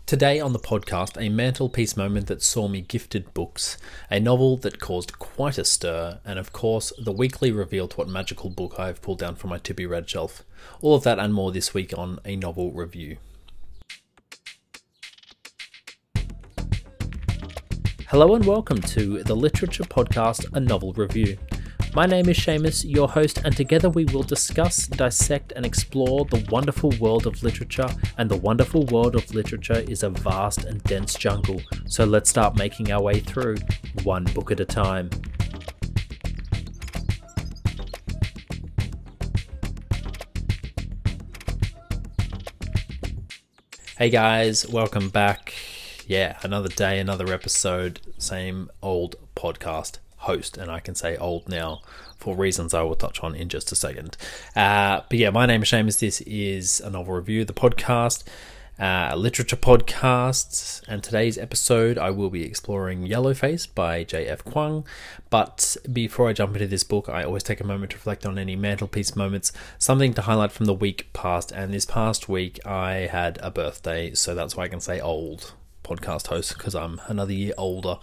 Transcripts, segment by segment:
Today on the podcast, a mantelpiece moment that saw me gifted books, a novel that caused quite a stir, and of course, the weekly reveal to what magical book I have pulled down from my to-be-read shelf. All of that and more this week on A Novel Review. Hello and welcome to the literature podcast, A Novel Review. My name is Seamus, your host, and together we will discuss, dissect, and explore the wonderful world of literature. And the wonderful world of literature is a vast and dense jungle. So let's start making our way through, one book at a time. Hey guys, welcome back. Yeah, another day, another episode, same old podcast host, and I can say old now for reasons I will touch on in just a second. But yeah, my name is Seamus. This is A Novel Review, the podcast, a literature podcast, and today's episode I will be exploring Yellowface by J.F. Kuang. But before I jump into this book, I always take a moment to reflect on any mantelpiece moments, something to highlight from the week past, and this past week I had a birthday, so that's why I can say old podcast host, because I'm another year older.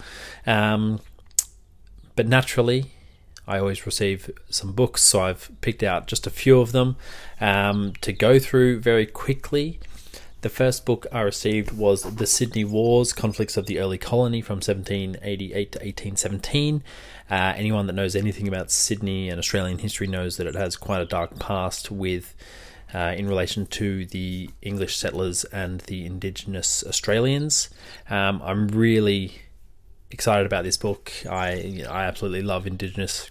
But naturally, I always receive some books, so I've picked out just a few of them to go through very quickly. The first book I received was The Sydney Wars, Conflicts of the Early Colony from 1788 to 1817. Anyone that knows anything about Sydney and Australian history knows that it has quite a dark past with in relation to the English settlers and the Indigenous Australians. I'm really excited about this book. I absolutely love the Indigenous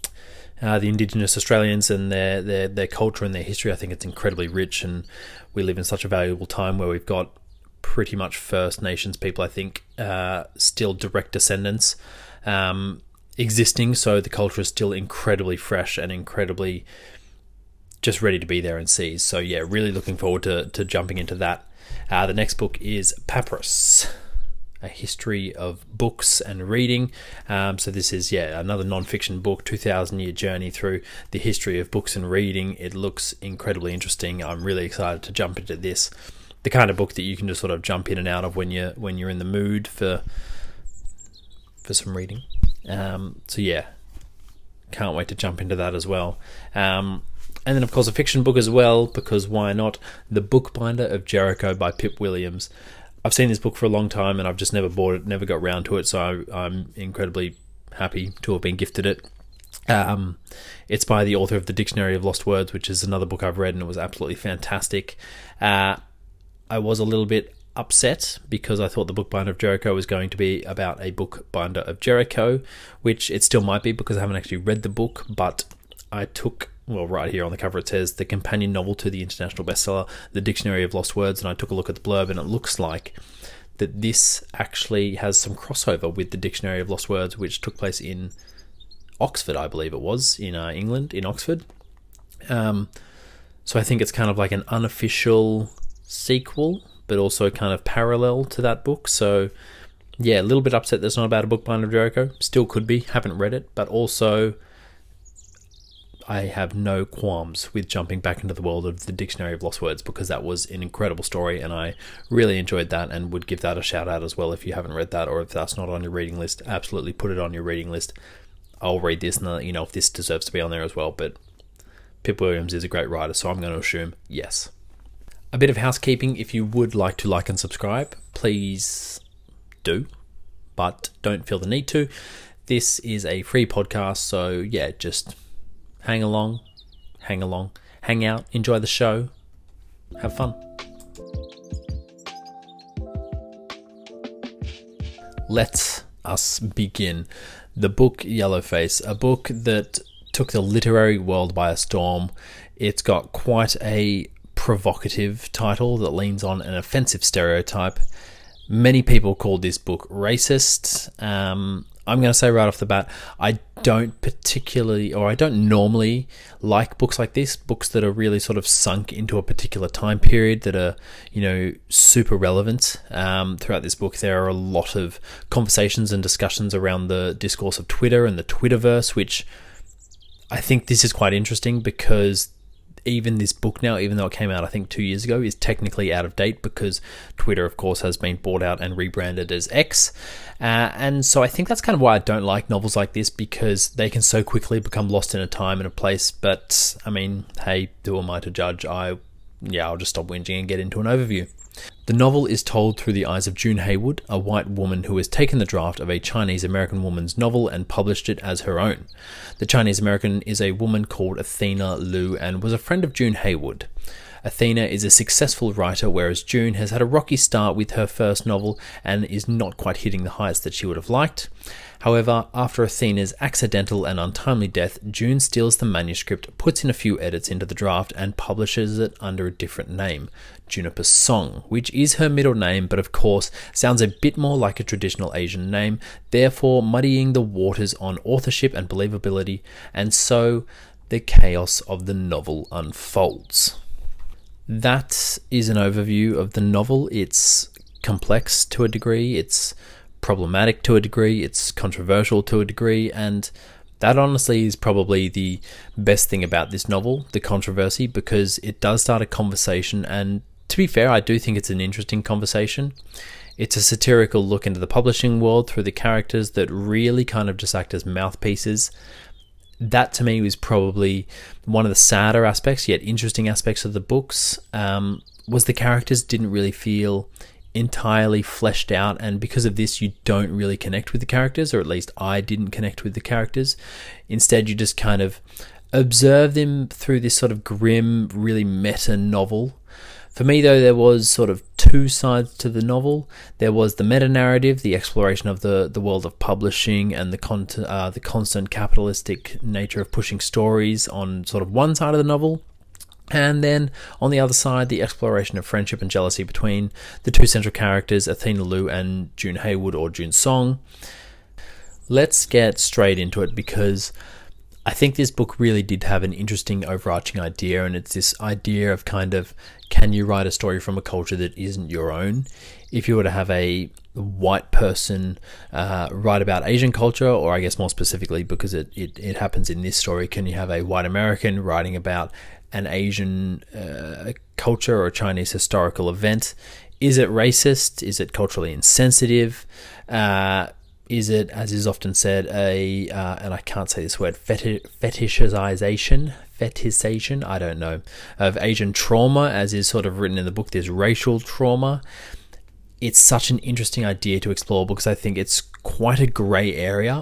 Australians and their culture and their history. I think it's incredibly rich, and we live in such a valuable time where we've got pretty much First Nations people, I think, still direct descendants existing, so the culture is still incredibly fresh and incredibly just ready to be there and see. So yeah, really looking forward to jumping into that. The next book is Papyrus, A History of Books and Reading. So this is, another non-fiction book, 2,000-year journey through the history of books and reading. It looks incredibly interesting. I'm really excited to jump into this. The kind of book that you can just sort of jump in and out of when you're in the mood for some reading. So yeah, can't wait to jump into that as well. And then, of course, a fiction book as well, because why not? The Bookbinder of Jericho by Pip Williams. I've seen this book for a long time and I've just never bought it, never got round to it, so I'm incredibly happy to have been gifted it. It's by the author of The Dictionary of Lost Words, which is another book I've read, and it was absolutely fantastic. I was a little bit upset because I thought The Bookbinder of Jericho was going to be about a Bookbinder of Jericho, which it still might be because I haven't actually read the book, but I took... Well, right here on the cover it says the companion novel to the international bestseller, The Dictionary of Lost Words, and I took a look at the blurb and it looks like that this actually has some crossover with the Dictionary of Lost Words, which took place in Oxford, I believe it was, in England, in Oxford. So I think it's kind of like an unofficial sequel, but also kind of parallel to that book. So yeah, a little bit upset that it's not about a Bookbinder of Jericho. Still could be, haven't read it, but also I have no qualms with jumping back into the world of the Dictionary of Lost Words, because that was an incredible story and I really enjoyed that and would give that a shout out as well. If you haven't read that, or if that's not on your reading list, absolutely put it on your reading list. I'll read this and let you know if this deserves to be on there as well, but Pip Williams is a great writer, so I'm going to assume yes. A bit of housekeeping: if you would like to like and subscribe, please do, but don't feel the need to. This is a free podcast, so yeah, just hang along, hang out, enjoy the show, have fun. Let us begin. The book Yellowface, a book that took the literary world by a storm. It's got quite a provocative title that leans on an offensive stereotype. Many people called this book racist. I'm going to say right off the bat, I don't normally like books like this, books that are really sort of sunk into a particular time period that are, super relevant. Throughout this book, there are a lot of conversations and discussions around the discourse of Twitter and the Twitterverse, which I think this is quite interesting because even this book now, even though it came out I think 2 years ago, is technically out of date because Twitter, of course, has been bought out and rebranded as X. And so I think that's kind of why I don't like novels like this, because they can so quickly become lost in a time and a place. But I mean, hey, who am I to judge? I'll just stop whinging and get into an overview. The novel is told through the eyes of June Haywood, a white woman who has taken the draft of a Chinese-American woman's novel and published it as her own. The Chinese-American is a woman called Athena Liu and was a friend of June Haywood. Athena is a successful writer, whereas June has had a rocky start with her first novel and is not quite hitting the heights that she would have liked. However, after Athena's accidental and untimely death, June steals the manuscript, puts in a few edits into the draft, and publishes it under a different name, Juniper Song, which is her middle name, but of course sounds a bit more like a traditional Asian name, therefore muddying the waters on authorship and believability, and so the chaos of the novel unfolds. That is an overview of the novel. It's complex to a degree, it's problematic to a degree, it's controversial to a degree, and that honestly is probably the best thing about this novel, the controversy, because it does start a conversation, and to be fair, I do think it's an interesting conversation. It's a satirical look into the publishing world through the characters that really kind of just act as mouthpieces. That to me was probably one of the sadder aspects, yet interesting aspects of the books, was the characters didn't really feel entirely fleshed out, and because of this you don't really connect with the characters, or at least I didn't connect with the characters. Instead, you just kind of observe them through this sort of grim, really meta novel. For me, though, there was sort of two sides to the novel. There was the meta-narrative, the exploration of the world of publishing and the constant capitalistic nature of pushing stories on sort of one side of the novel. And then, on the other side, the exploration of friendship and jealousy between the two central characters, Athena Liu and June Haywood, or June Song. Let's get straight into it, because I think this book really did have an interesting overarching idea, and it's this idea of kind of, can you write a story from a culture that isn't your own? If you were to have a white person write about Asian culture, or I guess more specifically, because it happens in this story, can you have a white American writing about an Asian culture or a Chinese historical event? Is it racist? Is it culturally insensitive? Is it, as is often said, and I can't say this word, fetishization, I don't know, of Asian trauma, as is sort of written in the book, there's racial trauma. It's such an interesting idea to explore, because I think it's quite a grey area,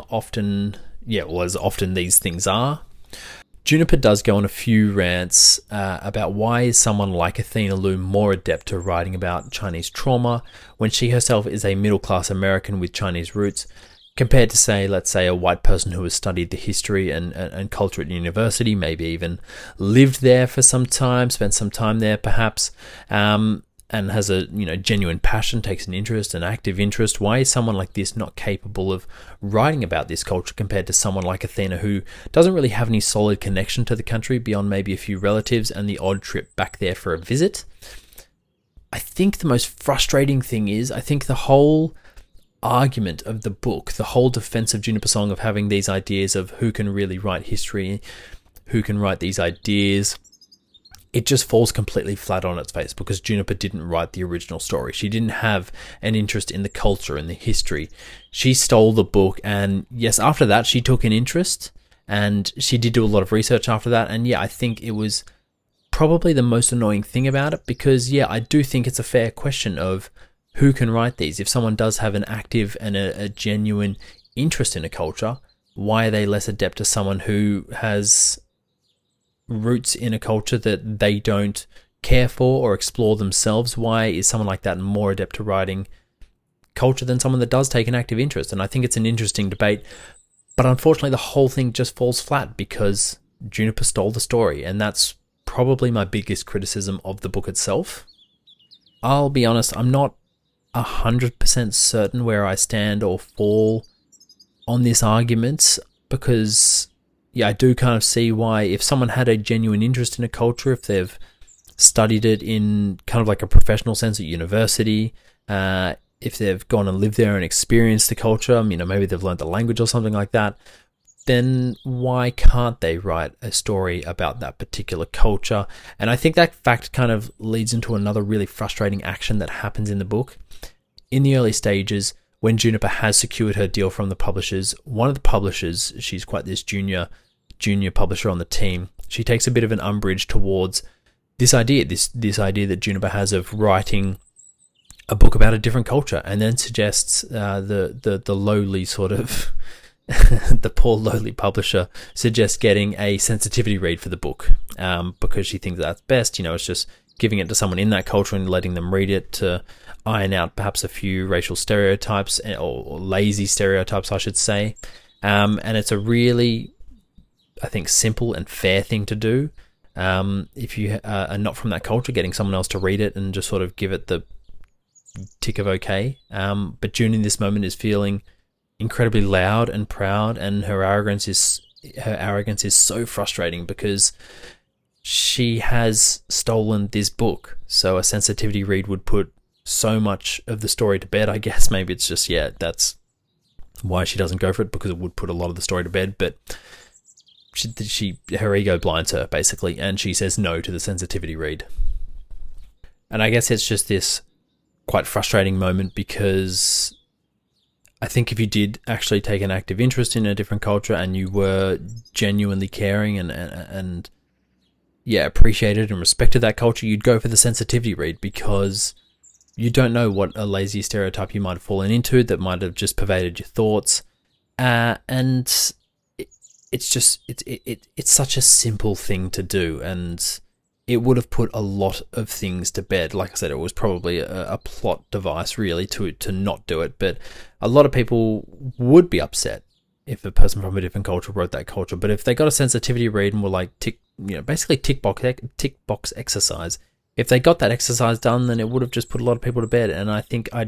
as often these things are. Juniper does go on a few rants about why is someone like Athena Liu more adept to writing about Chinese trauma when she herself is a middle-class American with Chinese roots, compared to, let's say, a white person who has studied the history and culture at university, maybe even lived there for some time, spent some time there perhaps, and has a genuine passion, takes an interest, an active interest. Why is someone like this not capable of writing about this culture compared to someone like Athena, who doesn't really have any solid connection to the country beyond maybe a few relatives and the odd trip back there for a visit? I think the most frustrating thing is, I think the whole argument of the book, the whole defense of Juniper Song of having these ideas of who can really write history, who can write these ideas, it just falls completely flat on its face, because Juniper didn't write the original story. She didn't have an interest in the culture and the history. She stole the book, and yes, after that she took an interest, and she did do a lot of research after that, and I think it was probably the most annoying thing about it, because I do think it's a fair question of who can write these. If someone does have an active and a genuine interest in a culture, why are they less adept to someone who has roots in a culture that they don't care for or explore themselves? Why is someone like that more adept to writing culture than someone that does take an active interest? And I think it's an interesting debate, but unfortunately the whole thing just falls flat because Juniper stole the story, and that's probably my biggest criticism of the book itself. I'll be honest, I'm not 100% certain where I stand or fall on this argument, because I do kind of see why, if someone had a genuine interest in a culture, if they've studied it in kind of like a professional sense at university, if they've gone and lived there and experienced the culture, maybe they've learned the language or something like that, then why can't they write a story about that particular culture? And I think that fact kind of leads into another really frustrating action that happens in the book. In the early stages, when Juniper has secured her deal from the publishers, one of the publishers, she's quite this junior publisher on the team, she takes a bit of an umbrage towards this idea that Juniper has of writing a book about a different culture, and then suggests the lowly sort of the poor lowly publisher suggests getting a sensitivity read for the book, because she thinks that's best. It's just giving it to someone in that culture and letting them read it to iron out perhaps a few racial stereotypes, or lazy stereotypes, I should say. And it's a really, I think, simple and fair thing to do. If you are not from that culture, getting someone else to read it and just sort of give it the tick of okay. But June in this moment is feeling incredibly loud and proud, and her arrogance is so frustrating because she has stolen this book. So a sensitivity read would put so much of the story to bed. I guess maybe it's just, that's why she doesn't go for it, because it would put a lot of the story to bed. But her ego blinds her, basically, and she says no to the sensitivity read. And I guess it's just this quite frustrating moment, because I think if you did actually take an active interest in a different culture and you were genuinely caring and appreciated and respected that culture, you'd go for the sensitivity read, because you don't know what a lazy stereotype you might have fallen into that might have just pervaded your thoughts. And it's such a simple thing to do, and it would have put a lot of things to bed. Like I said, it was probably a plot device really to not do it, but a lot of people would be upset if a person from a different culture wrote that culture. But if they got a sensitivity read and were like basically tick box exercise, if they got that exercise done, then it would have just put a lot of people to bed. And I think I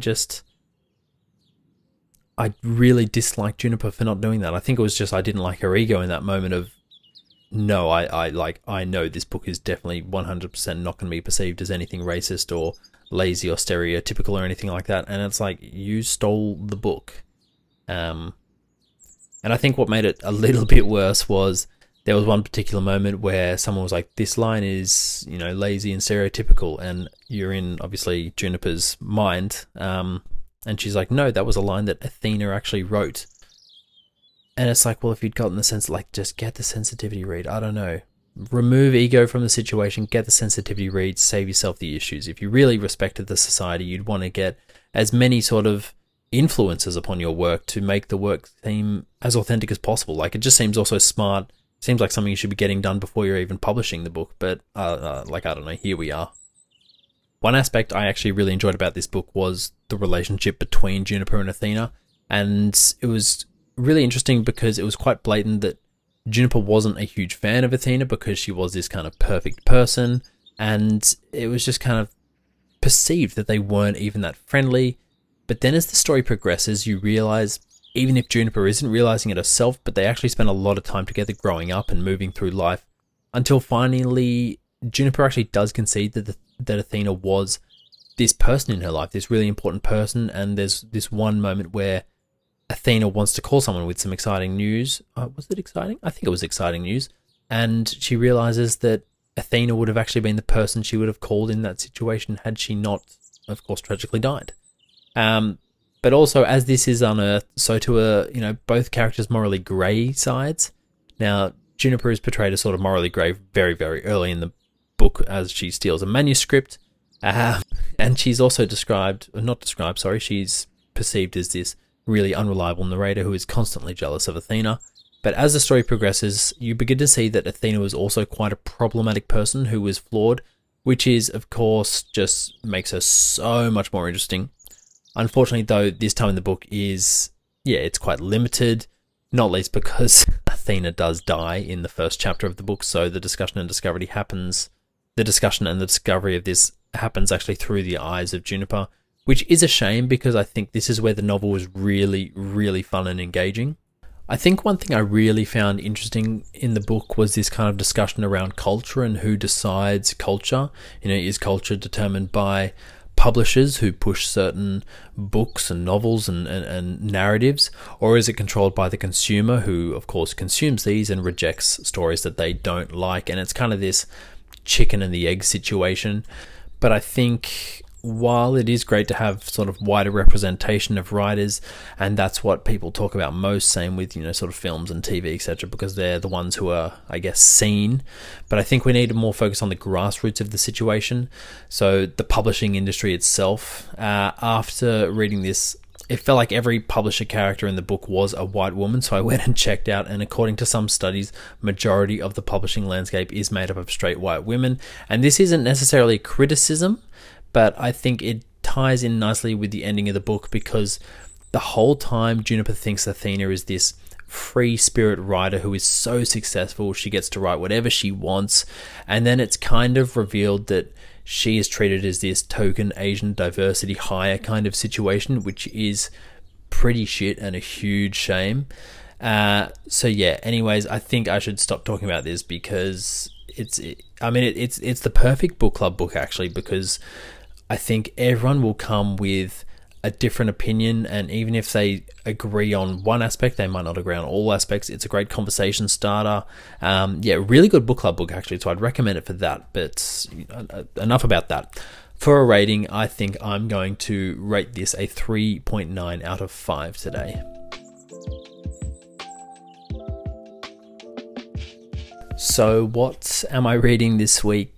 really disliked Juniper for not doing that. I think it was just I didn't like her ego in that moment of, no, I know this book is definitely 100% not going to be perceived as anything racist or lazy or stereotypical or anything like that. And it's like, you stole the book. And I think what made it a little bit worse was there was one particular moment where someone was like, this line is, lazy and stereotypical. And you're in, obviously, Juniper's mind. And she's like, no, that was a line that Athena actually wrote. And it's like, well, if you'd gotten the sense, just get the sensitivity read. I don't know. Remove ego from the situation, get the sensitivity read, save yourself the issues. If you really respected the society, you'd want to get as many sort of influences upon your work to make the work seem as authentic as possible. It just seems also smart. Seems like something you should be getting done before you're even publishing the book. But, I don't know, here we are. One aspect I actually really enjoyed about this book was the relationship between Juniper and Athena. And it was really interesting because it was quite blatant that Juniper wasn't a huge fan of Athena because she was this kind of perfect person, and it was just kind of perceived that they weren't even that friendly. But then as the story progresses, you realize, even if Juniper isn't realizing it herself, but they actually spend a lot of time together growing up and moving through life, until finally Juniper actually does concede that Athena was this person in her life, this really important person. And there's this one moment where Athena wants to call someone with some exciting news. Was it exciting? I think it was exciting news. And she realizes that Athena would have actually been the person she would have called in that situation had she not, of course, tragically died. But also, as this is unearthed, so to both characters' morally grey sides. Now, Juniper is portrayed as sort of morally grey very, very early in the book as she steals a manuscript. And she's also she's perceived as this really unreliable narrator who is constantly jealous of Athena. But as the story progresses, you begin to see that Athena was also quite a problematic person who was flawed, which is, of course, just makes her so much more interesting. Unfortunately, though, this time in the book is, it's quite limited, not least because Athena does die in the first chapter of the book, so the discussion and discovery of this happens actually through the eyes of Juniper, which is a shame because I think this is where the novel was really, really fun and engaging. I think one thing I really found interesting in the book was this kind of discussion around culture and who decides culture. Is culture determined by publishers who push certain books and novels and narratives, or is it controlled by the consumer who, of course, consumes these and rejects stories that they don't like? And it's kind of this chicken and the egg situation. But I think while it is great to have sort of wider representation of writers, and that's what people talk about most, same with, sort of films and TV, etc., because they're the ones who are, I guess, seen. But I think we need to more focus on the grassroots of the situation. So the publishing industry itself, after reading this, it felt like every publisher character in the book was a white woman, so I went and checked out, and according to some studies, majority of the publishing landscape is made up of straight white women. And this isn't necessarily a criticism, but I think it ties in nicely with the ending of the book, because the whole time Juniper thinks Athena is this free spirit writer who is so successful, she gets to write whatever she wants, and then it's kind of revealed that she is treated as this token Asian diversity hire kind of situation, which is pretty shit and a huge shame. So yeah, anyways, I think I should stop talking about this, because it's the perfect book club book, actually, because I think everyone will come with a different opinion, and even if they agree on one aspect, they might not agree on all aspects. It's a great conversation starter. Really good book club book, actually, so I'd recommend it for that. But enough about that. For a rating, I think I'm going to rate this a 3.9 out of 5 today. So what am I reading this week?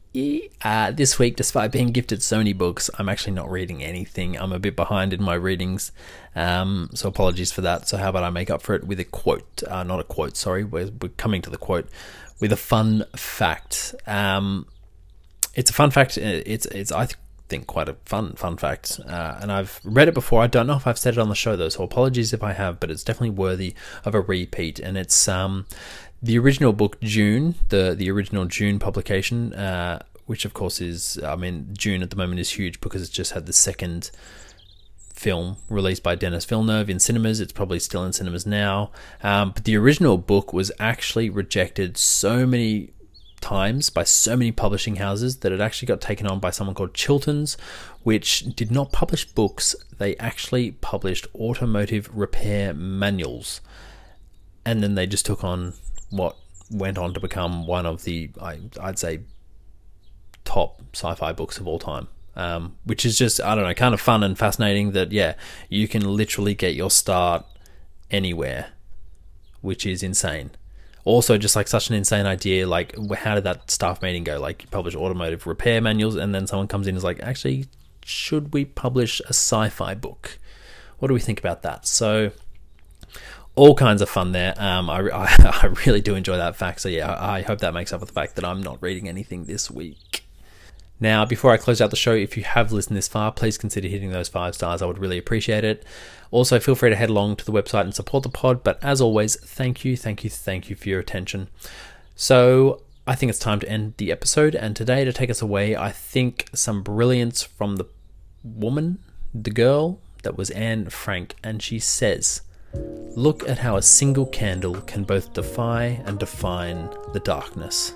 This week, despite being gifted so many books, I'm actually not reading anything. I'm a bit behind in my readings, so apologies for that. So how about I make up for it with a quote? Not a quote, sorry. We're coming to the quote with a fun fact. It's a fun fact. It's I think quite a fun fact, and I've read it before. I don't know if I've said it on the show though, so apologies if I have. But it's definitely worthy of a repeat, and it's the original book, June, the original June publication, which of course is, June at the moment is huge because it's just had the second film released by Denis Villeneuve in cinemas. It's probably still in cinemas now. But the original book was actually rejected so many times by so many publishing houses that it actually got taken on by someone called Chilton's, which did not publish books. They actually published automotive repair manuals. And then they just took on what went on to become one of the, I'd say, top sci-fi books of all time, which is just, I don't know, kind of fun and fascinating that, yeah, you can literally get your start anywhere, which is insane. Also, just like such an insane idea, like how did that staff meeting go? Like, you publish automotive repair manuals, and then someone comes in and is like, actually, should we publish a sci-fi book? What do we think about that? So all kinds of fun there. I really do enjoy that fact. So yeah, I hope that makes up for the fact that I'm not reading anything this week. Now, before I close out the show, if you have listened this far, please consider hitting those 5 stars. I would really appreciate it. Also, feel free to head along to the website and support the pod. But as always, thank you for your attention. So I think it's time to end the episode. And today, to take us away, I think some brilliance from the woman, the girl, that was Anne Frank. And she says, "Look at how a single candle can both defy and define the darkness."